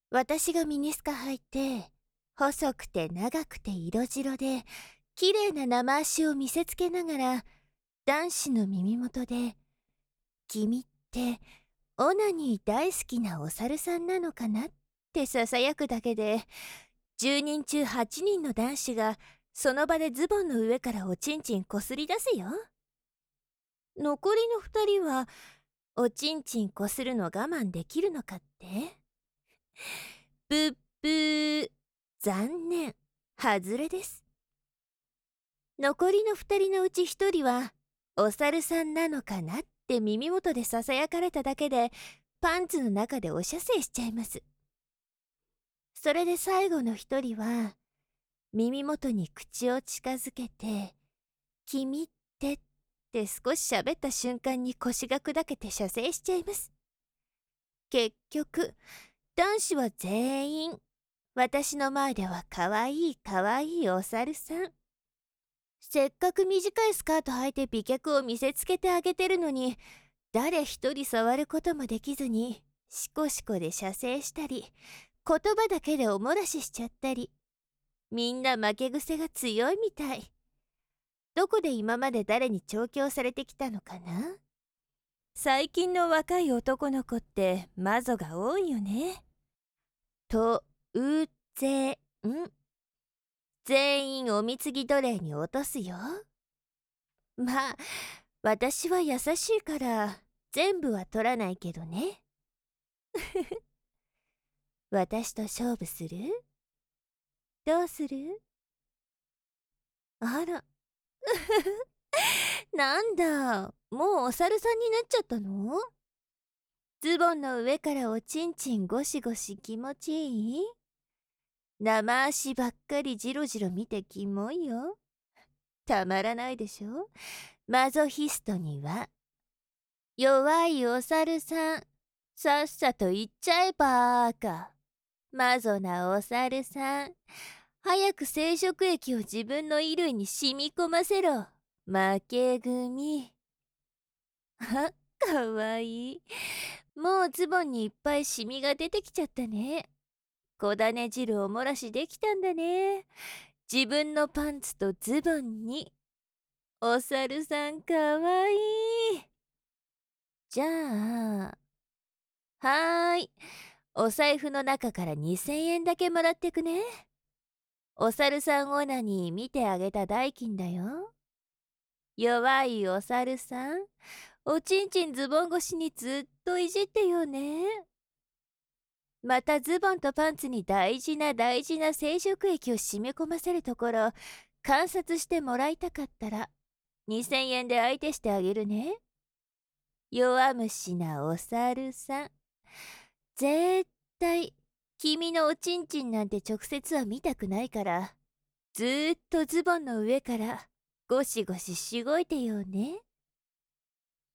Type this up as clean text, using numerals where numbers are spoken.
私がミニスカ履いて、細くて長くて色白で、綺麗な生足を見せつけながら、男子の耳元で、君って、オナニー大好きなお猿さんなのかなって囁くだけで、10人中8人の男子が、その場でズボンの上からおちんちんこすり出すよ。残りの2人は、おちんちんこするの我慢できるのかって？ぶっぶー。残念。外れです。残りの2人のうち1人は、お猿さんなのかなって耳元で囁かれただけで、パンツの中でお射精しちゃいます。それで最後の1人は、耳元に口を近づけて、君ってって少し喋った瞬間に腰が砕けて射精しちゃいます。結局、男子は全員、私の前では可愛い可愛いお猿さん。せっかく短いスカート履いて美脚を見せつけてあげてるのに、誰一人触ることもできずに、シコシコで射精したり、言葉だけでおもらししちゃったり、みんな負け癖が強いみたい。どこで今まで誰に調教されてきたのかな？最近の若い男の子ってマゾが多いよね。と、うぜん。全員お貢ぎ奴隷に落とすよ。まあ、私は優しいから全部は取らないけどね。私と勝負する？どうする？あら。なんだ、もうお猿さんになっちゃったの？ズボンの上からおちんちんゴシゴシ気持ちいい？生足ばっかりジロジロ見てキモいよ。たまらないでしょ？マゾヒストには。弱いお猿さん、さっさと言っちゃえばーか。マゾなお猿さん、早く生殖液を自分の衣類に染み込ませろ。負け組。あ、かわいい。もうズボンにいっぱいシミが出てきちゃったね。小種汁おもらしできたんだね。自分のパンツとズボンに。お猿さんかわいい。じゃあ、はーい。お財布の中から2000円だけもらってくね。お猿さんオナニー見てあげた代金だよ。弱いお猿さん、おちんちんズボン越しにずっといじってよね。またズボンとパンツに大事な大事な生殖液を染み込ませるところ、観察してもらいたかったら、2000円で相手してあげるね。弱虫なお猿さん。絶対、君のおちんちんなんて直接は見たくないから、ずーっとズボンの上からゴシゴシしごいてよね。